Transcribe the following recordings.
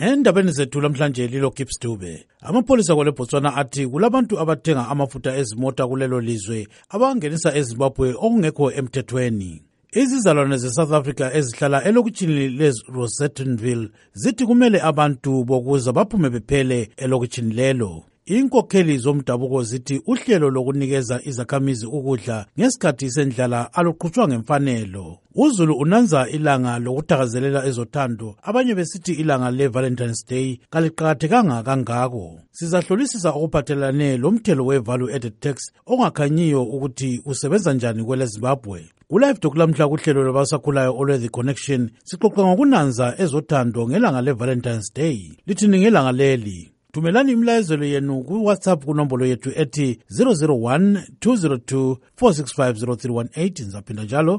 Endabeni zethu lamhlanje lilo Gibbs Dube. Amapolisa kwele Botswana athi kulabantu abathenga amafutha ezimota kulelo lizwe abangenisa eZimbabwe okungekho emthethweni. Izizalwane ze-South Africa ezihlala elokitshini le-Rosettenville zithi kumele abantu bokuza baphume bephele elokitshini lelo. Inkokheli zomdabuko zithi uhlelo lokunikeza izakhamizi ukudla ngesikhathi sendlala aluqhutshwa ngemfanelo. UZulu unanza ilanga lokuthakazelela ezothando, abanye besithi ilanga le-Valentine's Day kaliqakathekanga kangako. Sizahlolisisa okuphathelane lomthelo we-value added tax ongakhanyiyo ukuthi usebenza njani kwele Zimbabwe. Kulive Talk lamhla kuhlelo lwabasakhulayo olwe-The Connection sixoxa ngokunanza ezothando ngelanga le-Valentine's Day. Lithini ngelanga leli? Thumelani imlayezelo yenu ku-WhatsApp kunombolo yethu ethi 001-202-465-0318 nzaphinda njalo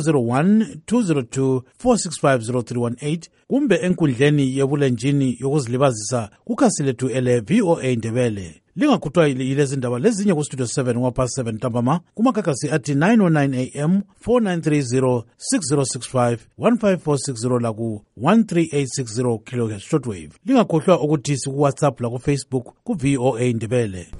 001-202-465-0318 kumbe enkundleni yebulenjini yokuzilibazisa kukhasi lethu ele VOA Ndebele. Lingakhuthwa yilezi ndaba lezinye ku-Studio 7 ngapha 7 ntambama kumakakasi athi 909 AM 4930 6065 15460 laku 13860 kHz shortwave. Lingakhohlwa ukuthi siku-WhatsApp laku Facebook ku VOA Ndebele.